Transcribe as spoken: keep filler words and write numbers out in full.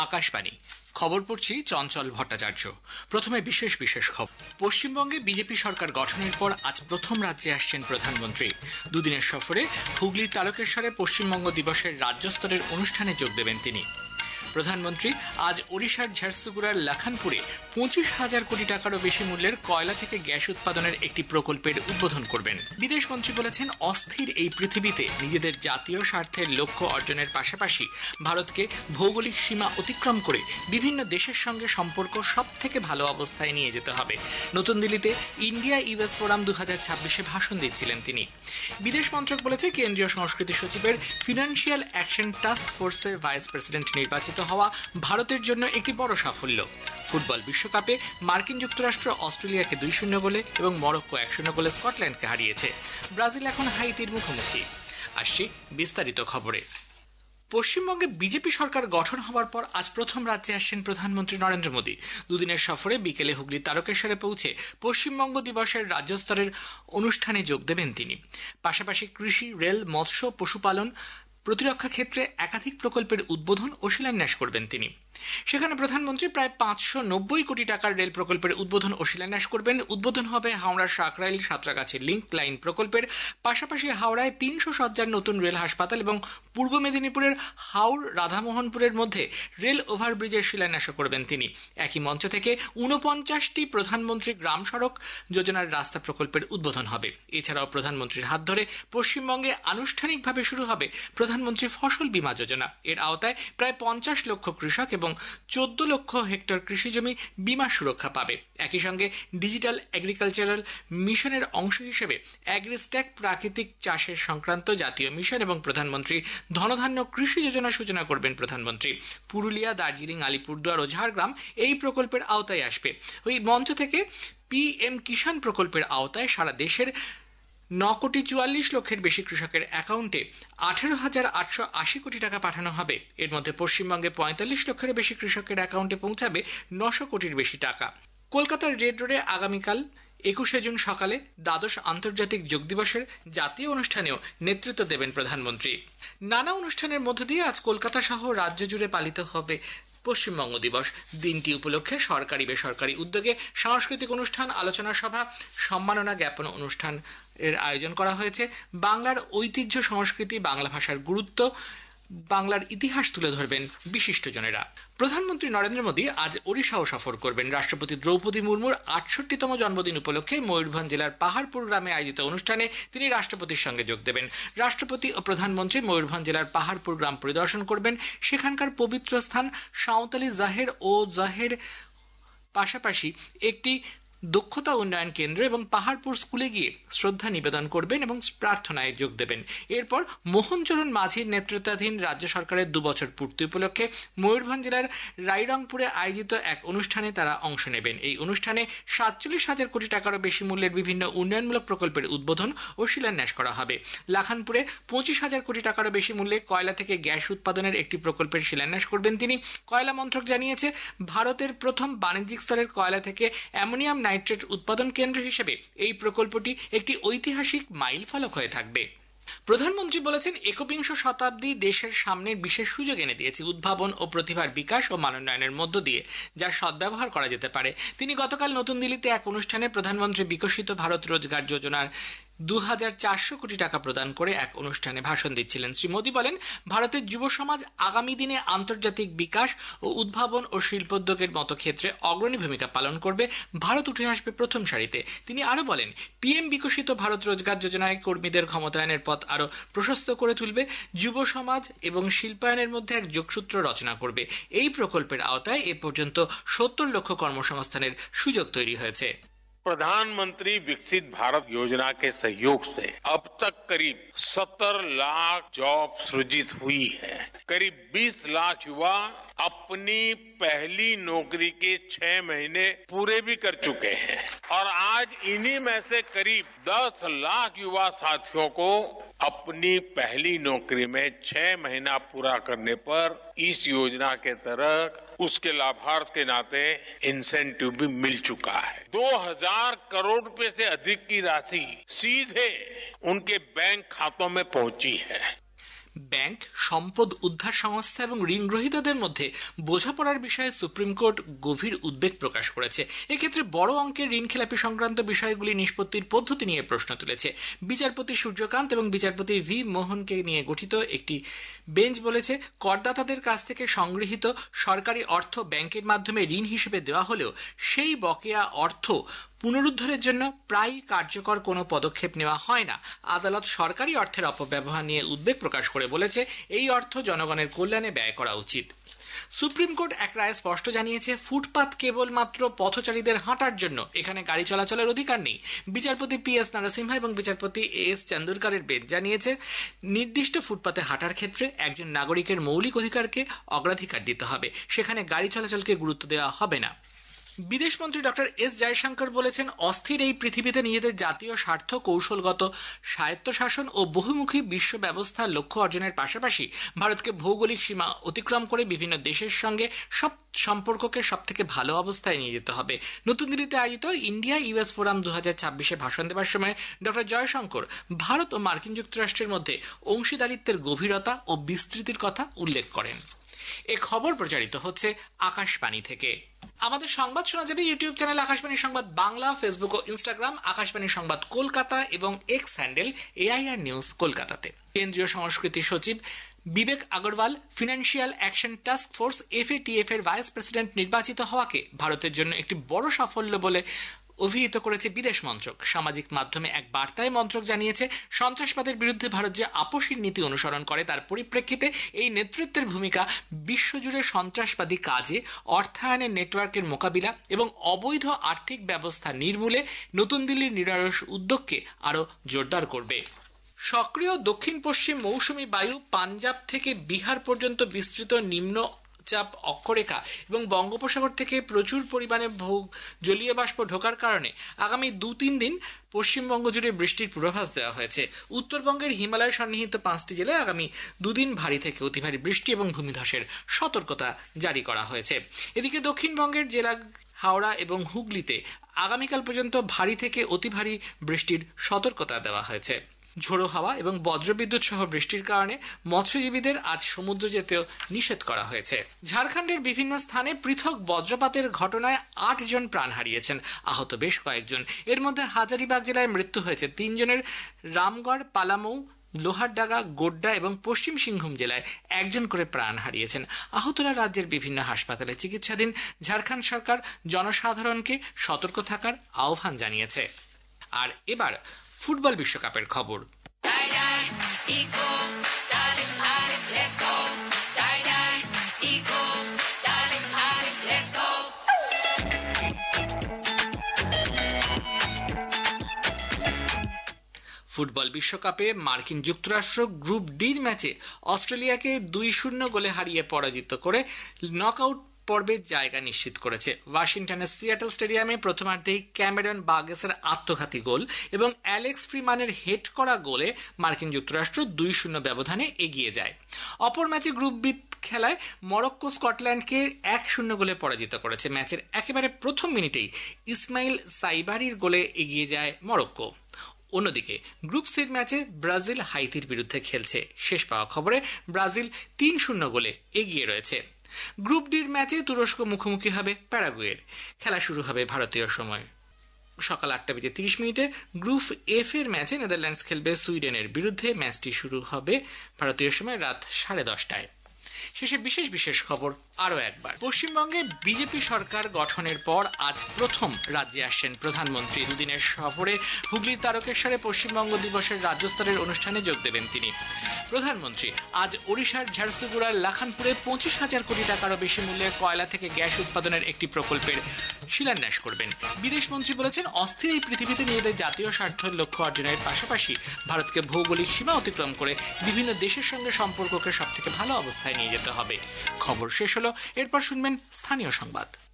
আকাশবাণী খবর পড়ছি চঞ্চল ভট্টাচার্য। প্রথমে বিশেষ বিশেষ খবর। পশ্চিমবঙ্গে বিজেপি সরকার গঠনের পর আজ প্রথম রাজ্যে আসছেন প্রধানমন্ত্রী। দুদিনের সফরে হুগলির তারকেশ্বরে পশ্চিমবঙ্গ দিবসের রাজ্য স্তরের অনুষ্ঠানে যোগ দেবেন তিনি। প্রধানমন্ত্রী আজ ওড়িশার ঝারসুগুড়ার লাখানপুরে পঁচিশ হাজার কোটি টাকারও বেশি মূল্যের কয়লা থেকে গ্যাস উৎপাদনের একটি প্রকল্পের উদ্বোধন করবেন। বিদেশমন্ত্রী বলেছেন, অস্থির এই পৃথিবীতে নিজেদের জাতীয় স্বার্থের লক্ষ্য অর্জনের পাশাপাশি ভারতকে ভৌগোলিক সীমা অতিক্রম করে বিভিন্ন দেশের সঙ্গে সম্পর্ক সব থেকে ভালো অবস্থায় নিয়ে যেতে হবে। নতুন দিল্লিতে ইন্ডিয়া ইউএস ফোরাম দু হাজার ছাব্বিশে ভাষণ দিচ্ছিলেন তিনি। বিদেশ মন্ত্রক বলেছে, কেন্দ্রীয় সংস্কৃতি সচিবের ফিনান্সিয়াল অ্যাকশন টাস্ক ফোর্সের ভাইস প্রেসিডেন্ট নির্বাচিত হওয়া ভারতের জন্য একটি বড় সাফল্য। ফুটবল বিশ্বকাপে মার্কিন যুক্তরাষ্ট্র অস্ট্রেলিয়াকে দুই শূন্য গোলে এবং মরক্কো এক শূন্য গোলে স্কটল্যান্ডকে হারিয়েছে। ব্রাজিল এখন হাইতির মুখোমুখি। আসছি বিস্তারিত খবরে। পশ্চিমবঙ্গে বিজেপি সরকার গঠন হওয়ার পর আজ প্রথম রাজ্যে আসছেন প্রধানমন্ত্রী নরেন্দ্র মোদী। দুদিনের সফরে বিকেলে হুগলির তারকেশ্বরে পৌঁছে পশ্চিমবঙ্গ দিবসের রাজ্য স্তরের অনুষ্ঠানে যোগ দেবেন তিনি। পাশাপাশি কৃষি, রেল, মৎস্য, পশুপালন, প্রতিরক্ষা ক্ষেত্রে একাধিক প্রকল্পের উদ্বোধন ও শিলান্যাস করবেন তিনি। সেখানে প্রধানমন্ত্রী প্রায় পাঁচশো নব্বই কোটি টাকার রেল প্রকল্পের উদ্বোধন ও শিলান্যাস করবেন। উদ্বোধন হবে হাওড়ার সাকরাইল সাঁতরাগাছি লিঙ্ক লাইন প্রকল্পের। পাশাপাশি হাওড়ায় তিনশো সজ্জার নতুন রেল হাসপাতাল এবং পূর্ব মেদিনীপুরের হাওড় রাধামোহনপুরের মধ্যে রেল ওভারব্রিজের শিলান্যাসও করবেন তিনি। একই মঞ্চ থেকে ঊনপঞ্চাশটি প্রধানমন্ত্রী গ্রাম সড়ক যোজনার রাস্তা প্রকল্পের উদ্বোধন হবে। এছাড়াও প্রধানমন্ত্রীর হাত ধরে পশ্চিমবঙ্গে আনুষ্ঠানিকভাবে শুরু হবে প্রধানমন্ত্রী ফসল বীমা যোজনা। এর আওতায় প্রায় পঞ্চাশ লক্ষ কৃষক এবং চোদ্দ লক্ষ হেক্টর কৃষি জমি বীমা সুরক্ষা পাবে। একই সঙ্গে ডিজিটাল এগ্রিকালচারাল মিশনের অংশ হিসেবে অ্যাগ্রিস্ট্যাক প্রাকৃতিক চাষের সংক্রান্ত জাতীয় মিশন এবং প্রধানমন্ত্রী ধনধান্য কৃষি যোজনা সূচনা করবেন প্রধানমন্ত্রী। পুরুলিয়া, দার্জিলিং, আলিপুরদুয়ার ও ঝাড়গ্রাম এই প্রকল্পের আওতায় আসবে। ওই মঞ্চ থেকে পি এম কিষাণ প্রকল্পের আওতায় সারা দেশের ন কোটি চুয়াল্লিশ লক্ষের বেশি কৃষকের অ্যাকাউন্টে আঠেরো হাজার আটশো আশি কোটি টাকা পাঠানো হবে। এর মধ্যে পশ্চিমবঙ্গে পঁয়তাল্লিশ লক্ষের বেশি কৃষকের অ্যাকাউন্টে পৌঁছাবে নশো কোটির বেশি টাকা। কলকাতার রেড রোডে আগামীকাল একুশে জুন সকালে দ্বাদশ আন্তর্জাতিক যোগ দিবসের জাতীয় অনুষ্ঠানেও নেতৃত্ব দেবেন প্রধানমন্ত্রী। নানা অনুষ্ঠানের মধ্য দিয়ে আজ কলকাতা সহ রাজ্য জুড়ে পালিত হবে পশ্চিমবঙ্গ দিবস। দিনটি উপলক্ষে সরকারি বেসরকারি উদ্যোগে সাংস্কৃতিক অনুষ্ঠান, আলোচনা সভা, সম্মাননা জ্ঞাপন অনুষ্ঠান এর আয়োজন করা হয়েছে। বাংলার ঐতিহ্য, সংস্কৃতি, বাংলা ভাষার গুরুত্ব, বাংলার ইতিহাস তুলে ধরবেন বিশিষ্টজনেরা। প্রধানমন্ত্রী নরেন্দ্র মোদী আজ ওড়িশাও সফর করবেন। রাষ্ট্রপতি দ্রৌপদী মুর্মুর আটষট্টিতম জন্মদিন উপলক্ষে ময়ূরভঞ্জ জেলার পাহাড়পুর গ্রামে আয়োজিত অনুষ্ঠানে তিনি রাষ্ট্রপতির সঙ্গে যোগ দেবেন। রাষ্ট্রপতি ও প্রধানমন্ত্রী ময়ূরভঞ্জ জেলার পাহাড়পুর গ্রাম পরিদর্শন করবেন। সেখানকার পবিত্র স্থান সাঁওতালি জাহের ও জাহের পাশাপাশি একটি দক্ষতা উন্নয়ন কেন্দ্র এবং পাহাড়পুর স্কুলে গিয়ে শ্রদ্ধা নিবেদন করবেন এবং প্রার্থনায় যোগ দেবেন। এরপর মোহনচরণ মাঝির নেতৃত্বাধীন রাজ্য সরকারের দুবছর পূর্তি উপলক্ষে ময়ূরভঞ্জ জেলার রাইরংপুরে আয়োজিত এক অনুষ্ঠানে তারা অংশ নেবেন। এই অনুষ্ঠানে সাতচল্লিশ হাজার কোটি টাকারও বেশি মূল্যের বিভিন্ন উন্নয়নমূলক প্রকল্পের উদ্বোধন ও শিলান্যাস করা হবে। লাখানপুরে পঁচিশ হাজার কোটি টাকারও বেশি মূল্যে কয়লা থেকে গ্যাস উৎপাদনের একটি প্রকল্পের শিলান্যাস করবেন তিনি। কয়লা মন্ত্রক জানিয়েছে, ভারতের প্রথম বাণিজ্যিক স্তরের কয়লা থেকে অ্যামোনিয়াম নাইট্রেট উৎপাদন কেন্দ্র হিসেবে এই প্রকল্পটি একটি ঐতিহাসিক মাইল ফলক হয়ে থাকবে। প্রধানমন্ত্রী বলেছেন, একবিংশ শতাব্দী দেশের সামনে বিশেষ সুযোগ এনে দিয়েছে উদ্ভাবন ও প্রতিভার বিকাশ ও মানোন্নয়নের মধ্য দিয়ে, যার সদ্ব্যবহার করা যেতে পারে। তিনি গতকাল নতুন দিল্লিতে এক অনুষ্ঠানে প্রধানমন্ত্রী বিকশিত ভারত রোজগার যোজনার দু হাজার চারশো কোটি টাকা প্রদান করে এক অনুষ্ঠানে ভাষণ দিচ্ছিলেন। শ্রী মোদী বলেন, ভারতের যুব সমাজ আগামী দিনে আন্তর্জাতিক বিকাশ ও উদ্ভাবন ও শিল্পোদ্যোগের মতো ক্ষেত্রে অগ্রণী ভূমিকা পালন করবে। ভারত উঠে আসবে প্রথম সারিতে। তিনি আরো বলেন, পিএম বিকশিত ভারত রোজগার যোজনায় কর্মীদের ক্ষমতায়নের পথ আরো প্রশস্ত করে তুলবে, যুব সমাজ এবং শিল্পায়নের মধ্যে এক যোগসূত্র রচনা করবে। এই প্রকল্পের আওতায় এ পর্যন্ত সত্তর লক্ষ কর্মসংস্থানের সুযোগ তৈরি হয়েছে। प्रधानमंत्री विकसित भारत योजना के सहयोग से अब तक करीब सत्तर लाख जॉब सृजित हुई है। करीब बीस लाख युवा अपनी पहली नौकरी के छह महीने पूरे भी कर चुके हैं और आज इन्हीं में से करीब दस लाख युवा साथियों को अपनी पहली नौकरी में छह महीना पूरा करने पर इस योजना के तहत उसके लाभार्थ के नाते इंसेंटिव भी मिल चुका है। दो हजार करोड़ रुपए से अधिक की राशि सीधे उनके बैंक खातों में पहुंची है। ব্যাংক, সম্পদ উদ্ধার সংস্থা এবং ঋণ গ্রহীতাদের মধ্যে বোঝাপড়ার বিষয়ে সুপ্রিম কোর্ট গভীর উদ্বেগ প্রকাশ করেছে। এক্ষেত্রে বড় অঙ্কের ঋণ খেলাপি সংক্রান্ত বিষয়গুলি নিষ্পত্তির পদ্ধতি নিয়ে প্রশ্ন তুলেছে। বিচারপতি সূর্যকান্ত এবং বিচারপতি ভি মোহনকে নিয়ে গঠিত একটি বেঞ্চ বলেছে, করদাতাদের কাছ থেকে সংগৃহীত সরকারি অর্থ ব্যাংকের মাধ্যমে ঋণ হিসেবে দেওয়া হলেও সেই বকেয়া অর্থ পুনরুদ্ধারের জন্য প্রায় কার্যকর কোনো পদক্ষেপ নেওয়া হয় না। আদালত সরকারি অর্থের অপব্যবহার নিয়ে উদ্বেগ প্রকাশ করে বলেছে, এই অর্থ জনগণের কল্যাণে ব্যয় করা উচিত। সুপ্রিম কোর্ট এক রায়ে স্পষ্ট জানিয়েছে, ফুটপাত কেবলমাত্র পথচারীদের হাঁটার জন্য, এখানে গাড়ি চলাচলের অধিকার নেই। বিচারপতি পি এস নরসিমহা এবং বিচারপতি এ এস চন্দরকারের বেঞ্চ জানিয়েছে, নির্দিষ্ট ফুটপাতে হাঁটার ক্ষেত্রে একজন নাগরিকের মৌলিক অধিকারকে অগ্রাধিকার দিতে হবে, সেখানে গাড়ি চলাচলকে গুরুত্ব দেওয়া হবে না। বিদেশমন্ত্রী ডক্টর এস জয়শঙ্কর বলেছেন, অস্থির এই পৃথিবীতে নিজেদের জাতীয় স্বার্থ, কৌশলগত স্বায়ত্তশাসন ও বহুমুখী বিশ্ব ব্যবস্থার লক্ষ্য অর্জনের পাশাপাশি ভারতকে ভৌগোলিক সীমা অতিক্রম করে বিভিন্ন দেশের সঙ্গে সব সম্পর্ককে সব থেকে ভালো অবস্থায় নিয়ে যেতে হবে। নতুন দিল্লিতে আয়োজিত ইন্ডিয়া ইউএস ফোরাম দু হাজার ছাব্বিশে ভাষণ দেওয়ার সময় ডক্টর জয়শঙ্কর ভারত ও মার্কিন যুক্তরাষ্ট্রের মধ্যে অংশীদারিত্বের গভীরতা ও বিস্তৃতির কথা উল্লেখ করেন। এ খবর প্রচারিত হচ্ছে আকাশবাণী থেকে। আমাদের সংবাদ শোনা যাবে YouTube channel Akashvani Sangbad Bangla, Facebook ও ইনস্টাগ্রাম আকাশবাণী সংবাদ কলকাতা এবং এক্স হ্যান্ডেল এআইআর নিউজ কলকাতাতে। কেন্দ্রীয় সংস্কৃতি সচিব Vivek Agarwal financial action task force FATF এর ভাইস প্রেসিডেন্ট নির্বাচিত হওয়াকে ভারতের জন্য একটি বড় সাফল্য বলে অভিহিত করেছে বিদেশ মন্ত্রক। সামাজিক মাধ্যমে এক বার্তায় মন্ত্রক জানিয়েছে, সন্ত্রাসবাদের বিরুদ্ধে ভারত যে আপোষহীন নীতি অনুসরণ করে তার পরিপ্রেক্ষিতে এই নেতৃত্বের ভূমিকা বিশ্বজুড়ে সন্ত্রাসবাদী কাজে, অর্থায়নের নেটওয়ার্কের মোকাবিলা এবং অবৈধ আর্থিক ব্যবস্থা নির্মূলে নতুন দিল্লির নিরলস উদ্যোগকে আরও জোরদার করবে। সক্রিয় দক্ষিণ পশ্চিম মৌসুমী বায়ু পাঞ্জাব থেকে বিহার পর্যন্ত বিস্তৃত নিম্ন চাপ অক্ষরেখা এবং বঙ্গোপসাগর থেকে প্রচুর পরিমাণে জলীয় বাষ্প ঢোকার কারণে আগামী দু তিন দিন পশ্চিমবঙ্গ জুড়ে বৃষ্টির পূর্বাভাস দেওয়া হয়েছে। উত্তরবঙ্গের হিমালয় সন্নিহিত পাঁচটি জেলায় আগামী দুদিন ভারী থেকে অতি ভারী বৃষ্টি এবং ভূমিধসের সতর্কতা জারি করা হয়েছে। এদিকে দক্ষিণবঙ্গের জেলা হাওড়া এবং হুগলিতে আগামীকাল পর্যন্ত ভারী থেকে অতি ভারী বৃষ্টির সতর্কতা দেওয়া হয়েছে। ঝোড়ো হাওয়া এবং বজ্রবিদ্যুৎ সহ বৃষ্টির কারণে মৎস্যজীবীদের আজ সমুদ্র যেতেও নিষেধ করা হয়েছে। ঝাড়খণ্ডের বিভিন্ন স্থানে পৃথক বজ্রপাতের ঘটনায় আট জন প্রাণ হারিয়েছেন, আহত বেশ কয়েকজন। এর মধ্যে হাজারিবাগ জেলায় মৃত্যু হয়েছে তিনজনের, রামগড়, পালামৌ, লোহারডাঙ্গা, গোড্ডা এবং পশ্চিম সিংভূম জেলায় একজন করে প্রাণ হারিয়েছেন। আহতরা রাজ্যের বিভিন্ন হাসপাতালে চিকিৎসাধীন। ঝাড়খণ্ড সরকার জনসাধারণকে সতর্ক থাকার আহ্বান জানিয়েছে। আর এবার ফুটবল বিশ্বকাপের খবর। ফুটবল বিশ্বকাপে মার্কিন যুক্তরাষ্ট্র গ্রুপ ডির ম্যাচে অস্ট্রেলিয়াকে দুই শূন্য গোলে হারিয়ে পরাজিত করে নকআউট পর্বে জায়গা নিশ্চিত করেছে। ওয়াশিংটনের সিয়াটল স্টেডিয়ামে প্রথমার্ধেই ক্যামেরন বার্গেসের আত্মঘাতী গোল এবং অ্যালেক্স ফ্রিম্যানের হেড করা গোলে মার্কিন যুক্তরাষ্ট্র দুই শূন্য ব্যবধানে এগিয়ে যায়। অপর ম্যাচে গ্রুপ বি খেলায় মরক্কো স্কটল্যান্ডকে এক শূন্য গোলে পরাজিত করেছে। ম্যাচের একেবারে প্রথম মিনিটেই ইসমাইল সাইবারির গোলে এগিয়ে যায় মরক্কো। অন্যদিকে গ্রুপ সির ম্যাচে ব্রাজিল হাইতির বিরুদ্ধে খেলছে। শেষ পাওয়া খবরে ব্রাজিল তিন শূন্য গোলে এগিয়ে রয়েছে। গ্রুপ ডির ম্যাচে তুরস্ক মুখোমুখি হবে প্যারাগুয়ের। খেলা শুরু হবে ভারতীয় সময় সকাল আটটা বেজে তিরিশ মিনিটে। গ্রুপ এফ এর ম্যাচে নেদারল্যান্ডস খেলবে সুইডেনের বিরুদ্ধে। ম্যাচটি শুরু হবে ভারতীয় সময় রাত সাড়ে দশটায়। শেষে বিশেষ বিশেষ খবর আরো একবার। পশ্চিমবঙ্গে বিজেপি সরকার গঠনের পর আজ প্রথম রাজ্যে আসছেন প্রধানমন্ত্রী। দুদিনের সফরে হুগলির তারকেশ্বরে পশ্চিমবঙ্গ দিবসের রাজ্য স্তরের অনুষ্ঠানে যোগ দেবেন তিনি। প্রধানমন্ত্রী আজ ওড়িশার ঝারসুগুড়ার লাখানপুরে পঁচিশ হাজার কোটি টাকারও বেশি মূল্যের কয়লা থেকে গ্যাস উৎপাদনের একটি প্রকল্পের শিলান্যাস করবেন। বিদেশমন্ত্রী বলেছেন, অস্থির এই পৃথিবীতে নিজেদের জাতীয় স্বার্থের লক্ষ্য অর্জনের পাশাপাশি ভারতকে ভৌগোলিক সীমা অতিক্রম করে বিভিন্ন দেশের সঙ্গে সম্পর্ককে সব থেকে ভালো অবস্থায় নিয়ে যেতে হবে। খবর শেষ হলো, এরপর শুনবেন স্থানীয় সংবাদ।